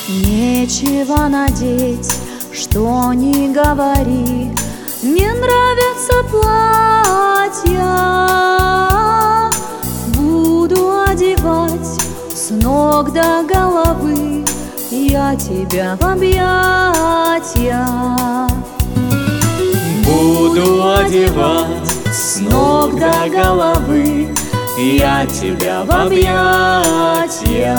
Нечего надеть, что ни говори, мне нравятся платья. Буду одевать с ног до головы я тебя в объятия. Буду одевать с ног до головы я тебя в объятия.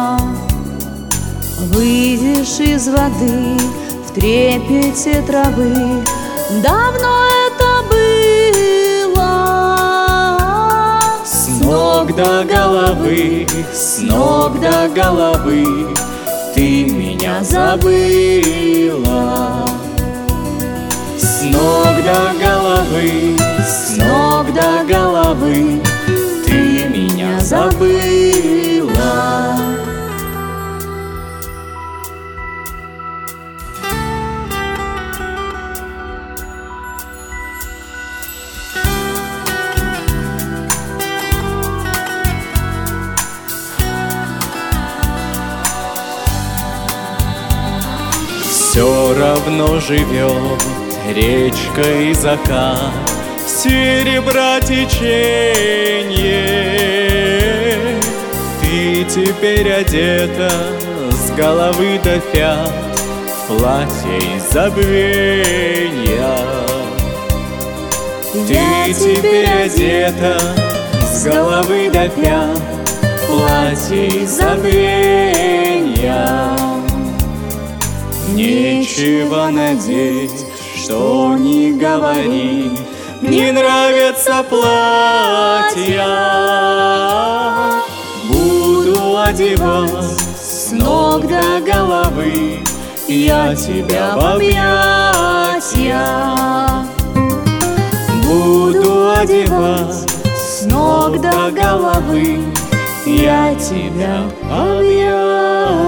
Выйдешь из воды в трепете травы, давно это было. С ног до головы, с ног до головы ты меня забыла. С ног до головы, с ног до головы ты меня забыла. Все равно живет речка и закат, серебра теченье. Ты теперь одета с головы до пят в платье из забвенья. Ты теперь одета с головы до пят в платье из забвенья. Нечего надеть, что ни говори, мне нравятся платья. Буду одевать с ног до головы я тебя в объятия. Буду одевать с ног до головы я тебя в объятия.